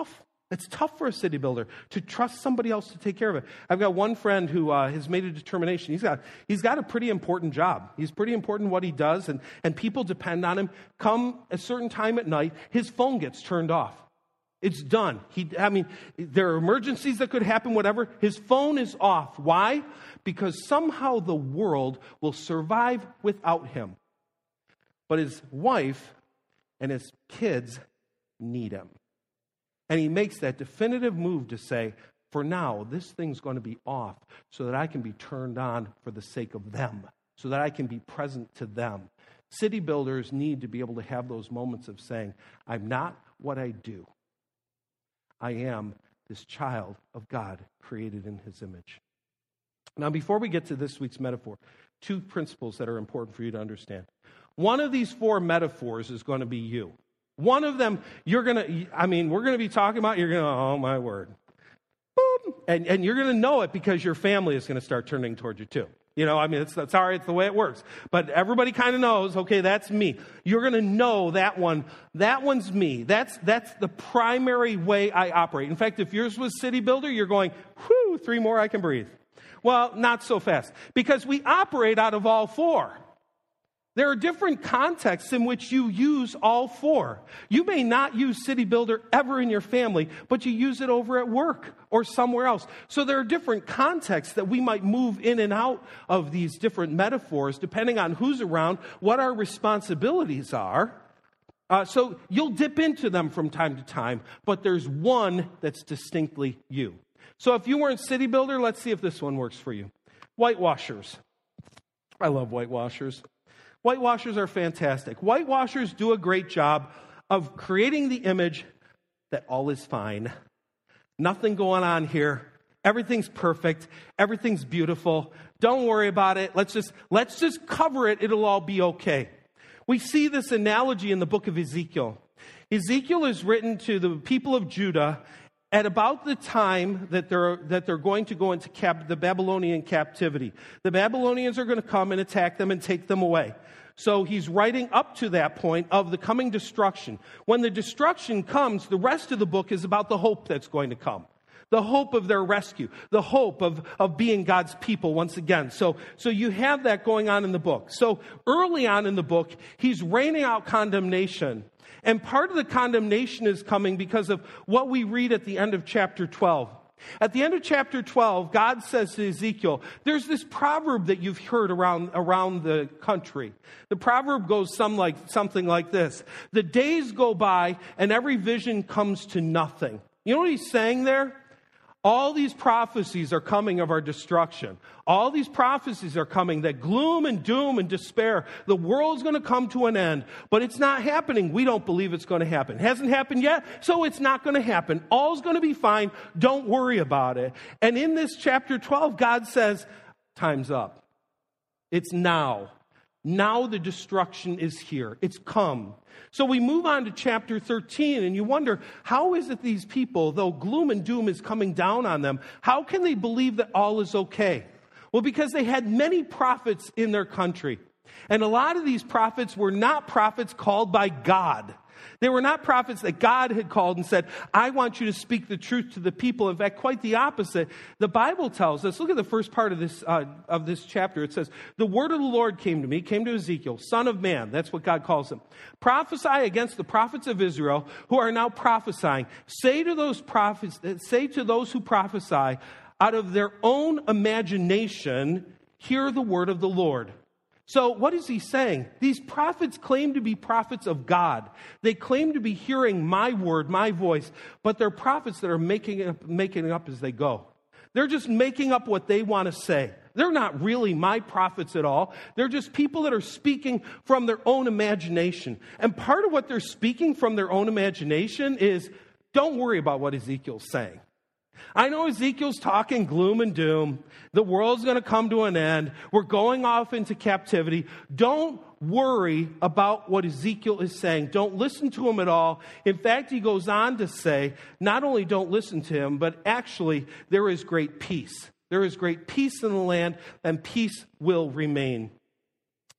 It's tough for a city builder to trust somebody else to take care of it. I've got one friend who has made a determination. He's got a pretty important job. He's pretty important what he does, and people depend on him. Come a certain time at night, his phone gets turned off. It's done. There are emergencies that could happen, whatever. His phone is off. Why? Because somehow the world will survive without him. But his wife and his kids need him. And he makes that definitive move to say, for now, this thing's going to be off so that I can be turned on for the sake of them, so that I can be present to them. City builders need to be able to have those moments of saying, I'm not what I do. I am this child of God created in his image. Now, before we get to this week's metaphor, 2 principles that are important for you to understand. One of these 4 metaphors is going to be you. One of them, we're going to be talking about, you're going to, oh my word. Boom. And you're going to know it because your family is going to start turning toward you too. It's sorry, it's the way it works. But everybody kind of knows, okay, that's me. You're going to know that one. That one's me. That's the primary way I operate. In fact, if yours was city builder, you're going, whew, 3 more, I can breathe. Well, not so fast. Because we operate out of all 4. There are different contexts in which you use all 4. You may not use City Builder ever in your family, but you use it over at work or somewhere else. So there are different contexts that we might move in and out of these different metaphors, depending on who's around, what our responsibilities are. So you'll dip into them from time to time, but there's one that's distinctly you. So if you weren't City Builder, let's see if this one works for you. Whitewashers. I love whitewashers. Whitewashers are fantastic. Whitewashers do a great job of creating the image that all is fine. Nothing going on here. Everything's perfect. Everything's beautiful. Don't worry about it. Let's just cover it. It'll all be okay. We see this analogy in the book of Ezekiel. Ezekiel is written to the people of Judah at about the time that they're going to go into the Babylonian captivity. The Babylonians are going to come and attack them and take them away. So he's writing up to that point of the coming destruction. When the destruction comes, the rest of the book is about the hope that's going to come. The hope of their rescue. The hope of being God's people once again. So you have that going on in the book. So early on in the book, he's raining out condemnation. And part of the condemnation is coming because of what we read at the end of chapter 12. At the end of chapter 12, God says to Ezekiel, there's this proverb that you've heard around the country. The proverb goes something like this. The days go by and every vision comes to nothing. You know what he's saying there? All these prophecies are coming of our destruction. All these prophecies are coming that gloom and doom and despair. The world's going to come to an end, but it's not happening. We don't believe it's going to happen. It hasn't happened yet, so it's not going to happen. All's going to be fine. Don't worry about it. And in this chapter 12, God says, time's up. It's now. Now the destruction is here. It's come. So we move on to chapter 13, and you wonder, how is it these people, though gloom and doom is coming down on them, how can they believe that all is okay? Well, because they had many prophets in their country. And a lot of these prophets were not prophets called by God. They were not prophets that God had called and said, I want you to speak the truth to the people. In fact, quite the opposite. The Bible tells us, look at the first part of this chapter. It says, the word of the Lord came to me, came to Ezekiel, son of man. That's what God calls him. Prophesy against the prophets of Israel who are now prophesying. Say to those who prophesy out of their own imagination, hear the word of the Lord. So what is he saying? These prophets claim to be prophets of God. They claim to be hearing my word, my voice, but they're prophets that are making it up as they go. They're just making up what they want to say. They're not really my prophets at all. They're just people that are speaking from their own imagination. And part of what they're speaking from their own imagination is, don't worry about what Ezekiel's saying. I know Ezekiel's talking gloom and doom. The world's going to come to an end. We're going off into captivity. Don't worry about what Ezekiel is saying. Don't listen to him at all. In fact, he goes on to say, not only don't listen to him, but actually there is great peace. There is great peace in the land, and peace will remain.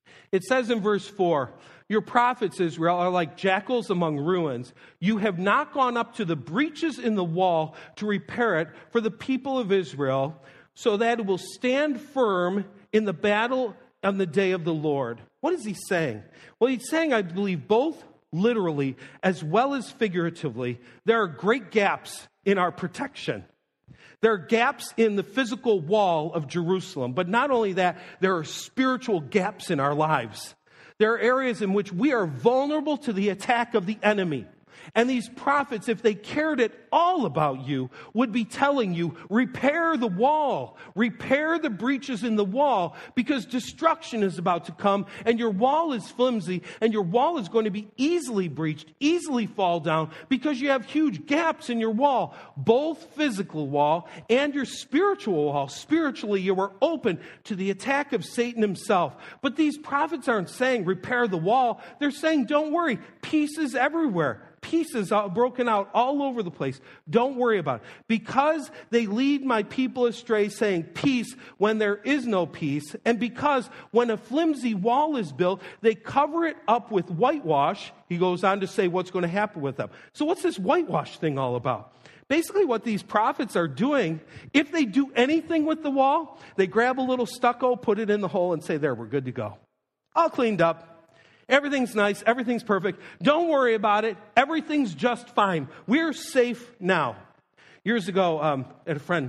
It says in verse 4, your prophets, Israel, are like jackals among ruins. You have not gone up to the breaches in the wall to repair it for the people of Israel, so that it will stand firm in the battle on the day of the Lord. What is he saying? Well, he's saying, I believe, both literally as well as figuratively, there are great gaps in our protection. There are gaps in the physical wall of Jerusalem. But not only that, there are spiritual gaps in our lives. There are areas in which we are vulnerable to the attack of the enemy. And these prophets, if they cared at all about you, would be telling you, repair the wall, repair the breaches in the wall, because destruction is about to come, and your wall is flimsy, and your wall is going to be easily breached, easily fall down, because you have huge gaps in your wall, both physical wall and your spiritual wall. Spiritually, you are open to the attack of Satan himself. But these prophets aren't saying, repair the wall. They're saying, don't worry, peace is everywhere. Pieces are broken out all over the place. Don't worry about it. Because they lead my people astray, saying peace when there is no peace, and because when a flimsy wall is built, they cover it up with whitewash. He goes on to say what's going to happen with them. So what's this whitewash thing all about? Basically what these prophets are doing, if they do anything with the wall, they grab a little stucco, put it in the hole, and say, there, we're good to go. All cleaned up. Everything's nice. Everything's perfect. Don't worry about it. Everything's just fine. We're safe now. Years ago, I had a friend.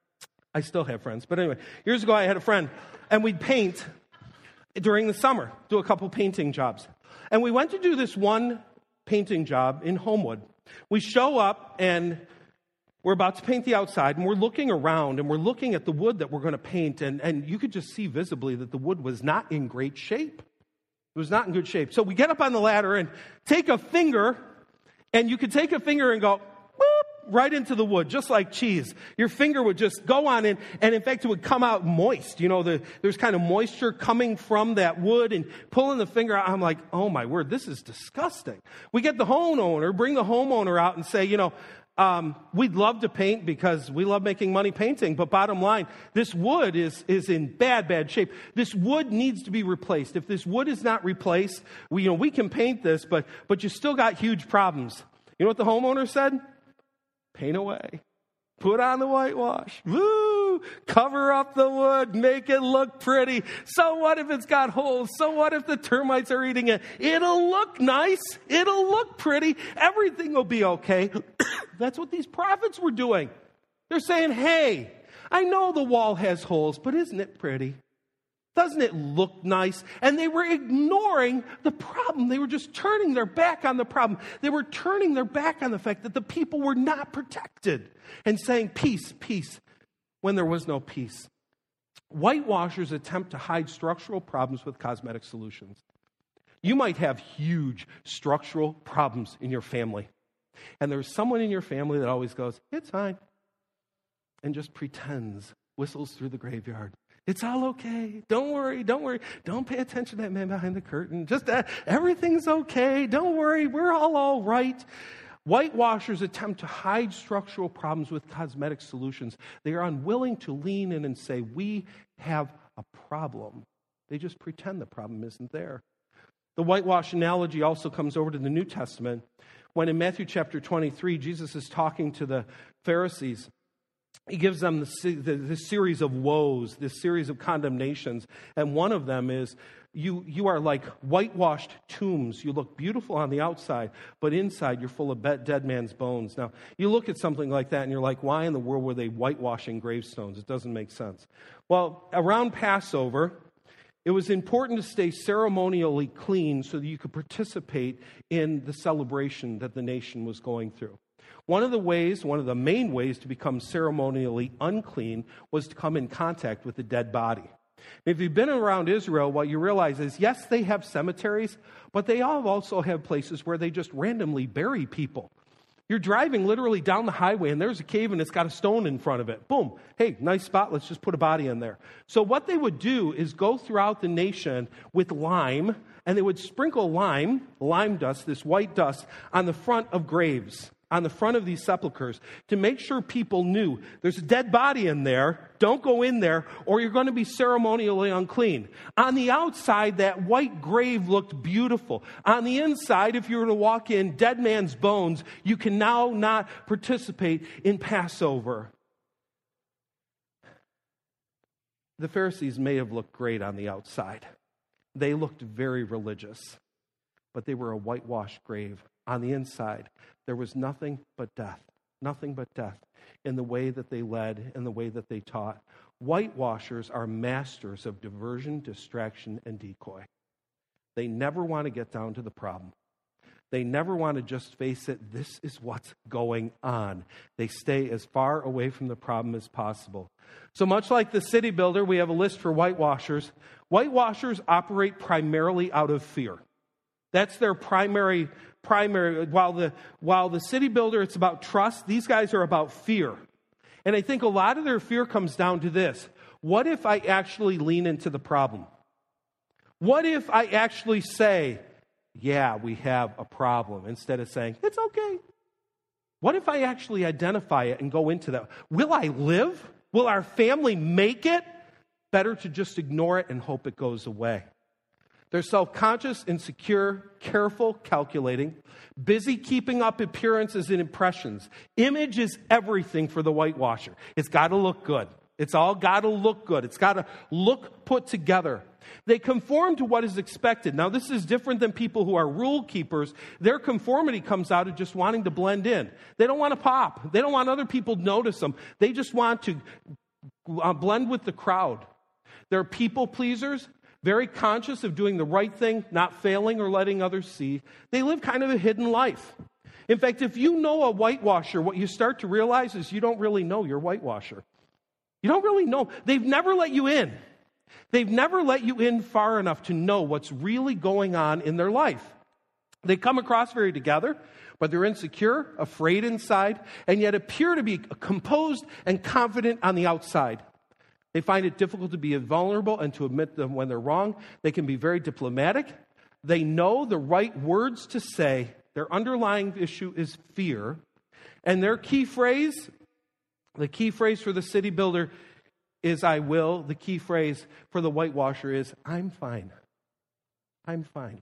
I still have friends. But anyway, years ago I had a friend. And we'd paint during the summer. Do a couple painting jobs. And we went to do this one painting job in Homewood. We show up and we're about to paint the outside. And we're looking around. And we're looking at the wood that we're going to paint. And you could just see visibly that the wood was not in great shape. It was not in good shape. So we get up on the ladder and take a finger, and you could take a finger and go, boop, right into the wood, just like cheese. Your finger would just go on in, and in fact, it would come out moist. You know, there's kind of moisture coming from that wood, and pulling the finger out, I'm like, oh my word, this is disgusting. We get the homeowner, bring the homeowner out and say, you know, we'd love to paint because we love making money painting, but bottom line, this wood is in bad shape. This wood needs to be replaced. If this wood is not replaced, we can paint this, but you still got huge problems. You know what the homeowner said? Paint away. Put on the whitewash. Woo! Cover up the wood. Make it look pretty. So what if it's got holes? So what if the termites are eating it? It'll look nice. It'll look pretty. Everything will be okay. That's what these prophets were doing. They're saying, hey, I know the wall has holes, but isn't it pretty? Doesn't it look nice? And they were ignoring the problem. They were just turning their back on the problem. They were turning their back on the fact that the people were not protected and saying peace, peace, when there was no peace. Whitewashers attempt to hide structural problems with cosmetic solutions. You might have huge structural problems in your family. And there's someone in your family that always goes, it's fine, and just pretends, whistles through the graveyard. It's all okay. Don't worry. Don't pay attention to that man behind the curtain. Just everything's okay. Don't worry. We're all right. Whitewashers attempt to hide structural problems with cosmetic solutions. They are unwilling to lean in and say, we have a problem. They just pretend the problem isn't there. The whitewash analogy also comes over to the New Testament. When in Matthew chapter 23, Jesus is talking to the Pharisees, he gives them this series of woes, this series of condemnations. And one of them is, you are like whitewashed tombs. You look beautiful on the outside, but inside you're full of dead man's bones. Now, you look at something like that and you're like, why in the world were they whitewashing gravestones? It doesn't make sense. Well, around Passover, it was important to stay ceremonially clean so that you could participate in the celebration that the nation was going through. One of the main ways to become ceremonially unclean was to come in contact with the dead body. If you've been around Israel, what you realize is, yes, they have cemeteries, but they also have places where they just randomly bury people. You're driving literally down the highway, and there's a cave, and it's got a stone in front of it. Boom. Hey, nice spot. Let's just put a body in there. So what they would do is go throughout the nation with lime, and they would sprinkle lime dust, this white dust, on the front of graves. on the front of these sepulchres to make sure people knew there's a dead body in there. Don't go in there or you're going to be ceremonially unclean. On the outside, that white grave looked beautiful. On the inside, if you were to walk in, dead man's bones, you can now not participate in Passover. The Pharisees may have looked great on the outside. They looked very religious, but they were a whitewashed grave. On the inside, there was nothing but death in the way that they led, in the way that they taught. Whitewashers are masters of diversion, distraction, and decoy. They never want to get down to the problem. They never want to just face it. This is what's going on. They stay as far away from the problem as possible. So much like the city builder, we have a list for whitewashers. Whitewashers operate primarily out of fear. That's their primary. While the city builder, it's about trust, these guys are about fear. And I think a lot of their fear comes down to this. What if I actually lean into the problem? What if I actually say, yeah, we have a problem, instead of saying, it's okay? What if I actually identify it and go into that? Will I live? Will our family make it? Better to just ignore it and hope it goes away. They're self-conscious, insecure, careful, calculating, busy keeping up appearances and impressions. Image is everything for the whitewasher. It's got to look good. It's all got to look good. It's got to look put together. They conform to what is expected. Now, this is different than people who are rule keepers. Their conformity comes out of just wanting to blend in. They don't want to pop. They don't want other people to notice them. They just want to blend with the crowd. They're people pleasers, very conscious of doing the right thing, not failing or letting others see. They live kind of a hidden life. In fact, if you know a whitewasher, what you start to realize is you don't really know your whitewasher. You don't really know. They've never let you in. They've never let you in far enough to know what's really going on in their life. They come across very together, but they're insecure, afraid inside, and yet appear to be composed and confident on the outside. They find it difficult to be vulnerable and to admit them when they're wrong. They can be very diplomatic. They know the right words to say. Their underlying issue is fear. And their key phrase, the key phrase for the city builder is I will. The key phrase for the whitewasher is I'm fine. I'm fine.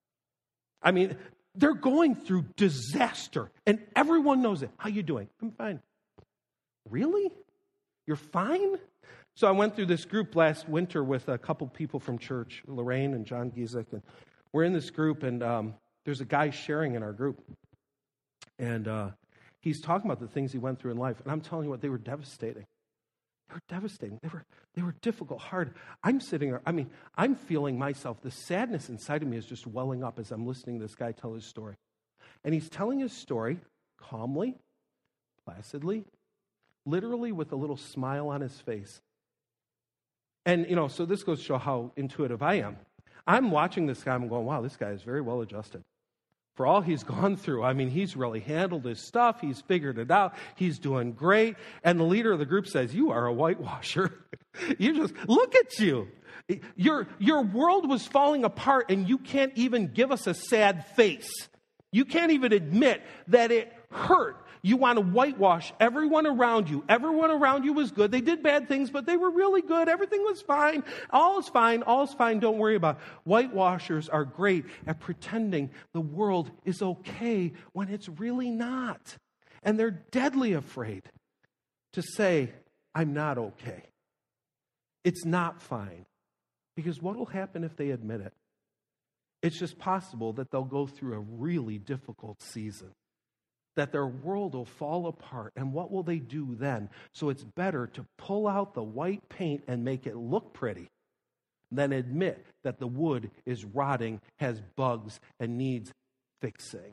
I mean, they're going through disaster, and everyone knows it. How you doing? I'm fine. Really? You're fine? So I went through this group last winter with a couple people from church, Lorraine and John Giesek, and we're in this group, and there's a guy sharing in our group, and he's talking about the things he went through in life, and I'm telling you what, they were devastating. They were devastating. They were difficult, hard. I'm sitting there, I'm feeling myself, the sadness inside of me is just welling up as I'm listening to this guy tell his story. And he's telling his story calmly, placidly, literally with a little smile on his face. And, so this goes to show how intuitive I am. I'm watching this guy, I'm going, wow, this guy is very well adjusted. For all he's gone through, he's really handled his stuff. He's figured it out. He's doing great. And the leader of the group says, you are a whitewasher. You just, look at you. Your world was falling apart, and you can't even give us a sad face. You can't even admit that it hurt. You want to whitewash everyone around you. Everyone around you was good. They did bad things, but they were really good. Everything was fine. All is fine. All is fine. Don't worry about it. Whitewashers are great at pretending the world is okay when it's really not. And they're deadly afraid to say, I'm not okay. It's not fine. Because what will happen if they admit it? It's just possible that they'll go through a really difficult season, that their world will fall apart. And what will they do then? So it's better to pull out the white paint and make it look pretty than admit that the wood is rotting, has bugs, and needs fixing.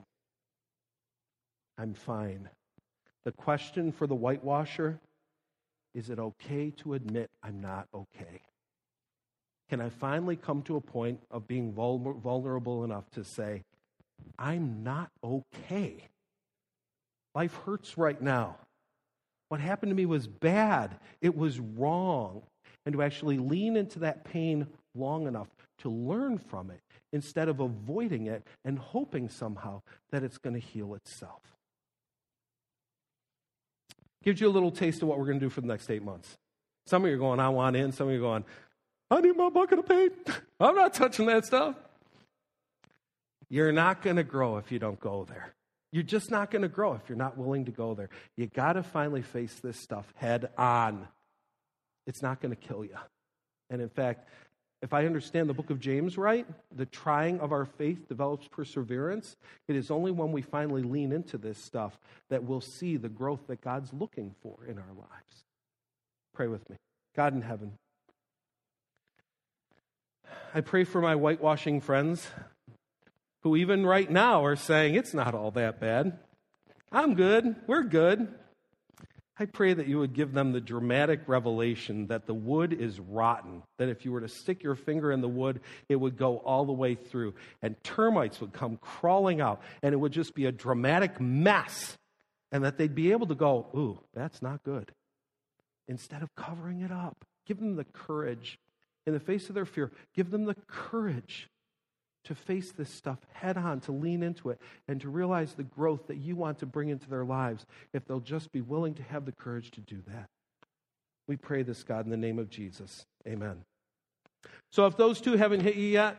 I'm fine. The question for the whitewasher, is it okay to admit I'm not okay? Can I finally come to a point of being vulnerable enough to say, I'm not okay? Life hurts right now. What happened to me was bad. It was wrong. And to actually lean into that pain long enough to learn from it instead of avoiding it and hoping somehow that it's going to heal itself. Gives you a little taste of what we're going to do for the next 8 months. Some of you are going, I want in. Some of you are going, I need my bucket of paint. I'm not touching that stuff. You're not going to grow if you don't go there. You're just not going to grow if you're not willing to go there. You got to finally face this stuff head on. It's not going to kill you. And in fact, if I understand the book of James right, the trying of our faith develops perseverance. It is only when we finally lean into this stuff that we'll see the growth that God's looking for in our lives. Pray with me. God in heaven, I pray for my whitewashing friends who even right now are saying, it's not all that bad. I'm good. We're good. I pray that you would give them the dramatic revelation that the wood is rotten, that if you were to stick your finger in the wood, it would go all the way through, and termites would come crawling out, and it would just be a dramatic mess, and that they'd be able to go, ooh, that's not good. Instead of covering it up, give them the courage. In the face of their fear, give them the courage to face this stuff head on, to lean into it, and to realize the growth that you want to bring into their lives if they'll just be willing to have the courage to do that. We pray this, God, in the name of Jesus. Amen. So if those 2 haven't hit you yet,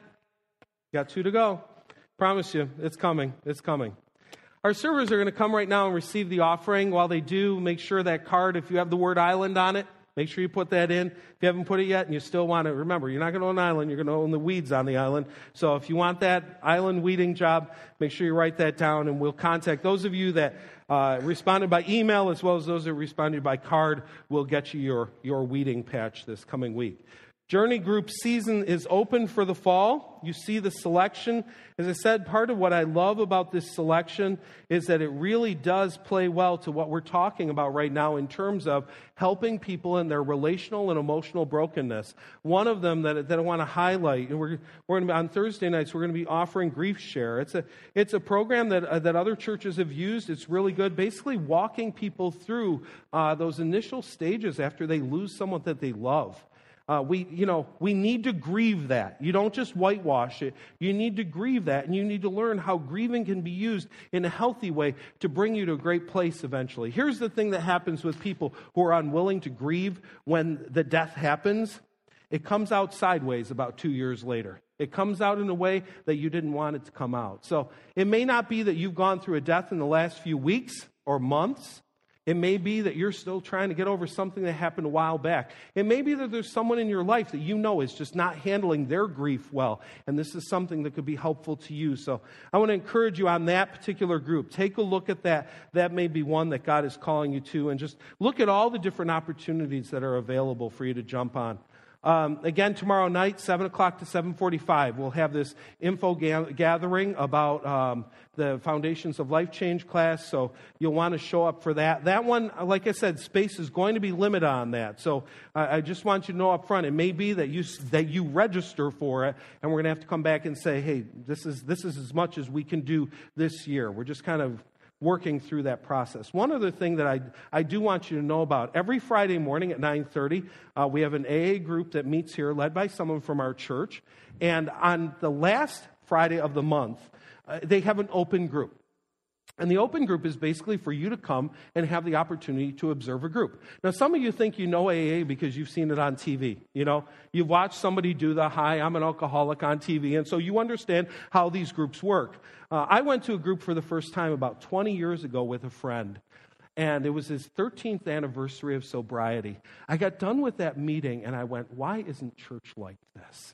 got 2 to go. Promise you, it's coming. It's coming. Our servers are going to come right now and receive the offering. While they do, make sure that card, if you have the word island on it, make sure you put that in. If you haven't put it yet and you still want it, remember, you're not going to own an island. You're going to own the weeds on the island. So if you want that island weeding job, make sure you write that down, and we'll contact those of you that responded by email as well as those that responded by card. We'll get you your weeding patch this coming week. Journey group season is open for the fall. You see the selection. As I said, part of what I love about this selection is that it really does play well to what we're talking about right now in terms of helping people in their relational and emotional brokenness. One of them that I want to highlight, and we're going to be on Thursday nights, we're going to be offering Grief Share. It's a program that other churches have used. It's really good, basically walking people through those initial stages after they lose someone that they love. We need to grieve that. You don't just whitewash it. You need to grieve that, and you need to learn how grieving can be used in a healthy way to bring you to a great place eventually. Here's the thing that happens with people who are unwilling to grieve when the death happens. It comes out sideways about 2 years later. It comes out in a way that you didn't want it to come out. So it may not be that you've gone through a death in the last few weeks or months. It may be that you're still trying to get over something that happened a while back. It may be that there's someone in your life that you know is just not handling their grief well, and this is something that could be helpful to you. So I want to encourage you on that particular group. Take a look at that. That may be one that God is calling you to, and just look at all the different opportunities that are available for you to jump on. Again, tomorrow night, 7 o'clock to 7:45, we'll have this info gathering about the Foundations of Life Change class, so you'll want to show up for that. That one, like I said, space is going to be limited on that, so I just want you to know up front, it may be that you register for it, and we're going to have to come back and say, hey, this is as much as we can do this year. We're just kind of working through that process. One other thing that I do want you to know about, every Friday morning at 9:30, we have an AA group that meets here led by someone from our church. And on the last Friday of the month, they have an open group. And the open group is basically for you to come and have the opportunity to observe a group. Now, some of you think you know AA because you've seen it on TV. You know, you've watched somebody do the "Hi, I'm an alcoholic" on TV, and so you understand how these groups work. I went to a group for the first time about 20 years ago with a friend, and it was his 13th anniversary of sobriety. I got done with that meeting, and I went, why isn't church like this?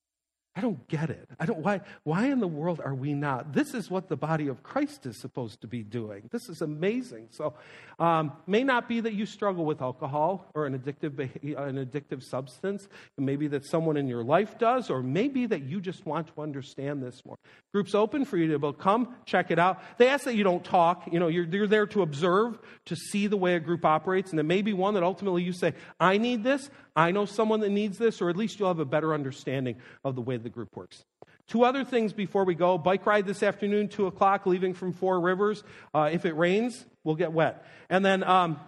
I don't get it. Why in the world are we not? This is what the body of Christ is supposed to be doing. This is amazing. So, may not be that you struggle with alcohol or an addictive substance. It may be that someone in your life does, or maybe that you just want to understand this more. Group's open for you to come, check it out. They ask that you don't talk. You know, you're there to observe, to see the way a group operates, and it may be one that ultimately you say, I need this. I know someone that needs this, or at least you'll have a better understanding of the way the group works. 2 other things before we go. Bike ride this afternoon, 2 o'clock, leaving from Four Rivers. If it rains, we'll get wet. And then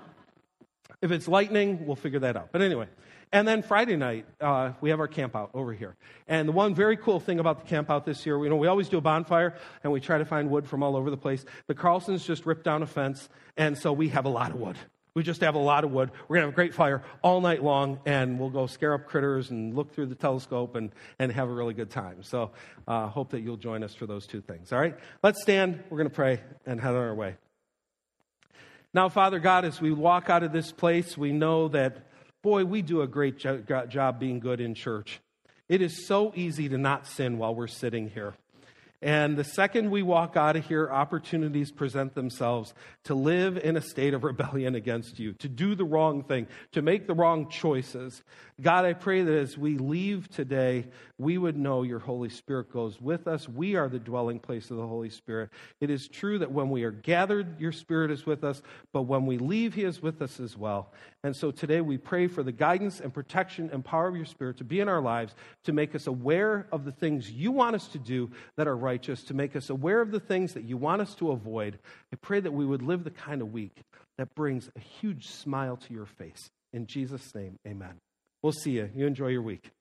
if it's lightning, we'll figure that out. But anyway, and then Friday night, we have our camp out over here. And the one very cool thing about the camp out this year, we always do a bonfire, and we try to find wood from all over the place. The Carlsons just ripped down a fence, and so we have a lot of wood. We just have a lot of wood. We're going to have a great fire all night long, and we'll go scare up critters and look through the telescope and have a really good time. So hope that you'll join us for those two things. All right? Let's stand. We're going to pray and head on our way. Now, Father God, as we walk out of this place, we know that, boy, we do a great job being good in church. It is so easy to not sin while we're sitting here. And the second we walk out of here, opportunities present themselves to live in a state of rebellion against you, to do the wrong thing, to make the wrong choices. God, I pray that as we leave today, we would know your Holy Spirit goes with us. We are the dwelling place of the Holy Spirit. It is true that when we are gathered, your Spirit is with us, but when we leave, he is with us as well. And so today we pray for the guidance and protection and power of your Spirit to be in our lives, to make us aware of the things you want us to do that are righteous, to make us aware of the things that you want us to avoid. I pray that we would live the kind of week that brings a huge smile to your face. In Jesus' name, amen. We'll see you. You enjoy your week.